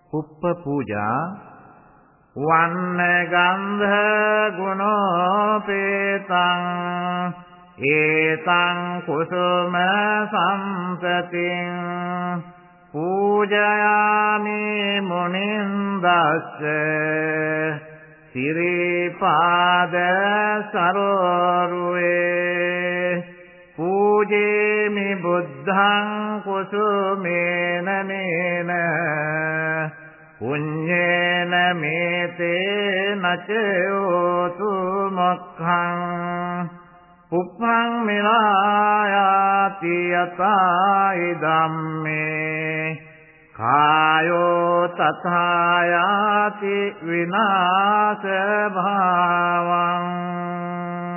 පුප්ප පූජා වන්න ගන්ධ ගුණෝපේතං ඒතං කුසුම සම්පතිං පූජයාමි මුනින්දස්ස සිරිපාද සරෝරුවේ පූජේමි බුද්ධං කුසුමේන නේන පුඤ්ඤේන මේතේ නචෝතු මොක්ඛං පුප්පං මිලායාති යතයි ධම්මේ කායෝ තථායාති විනාශ භාවං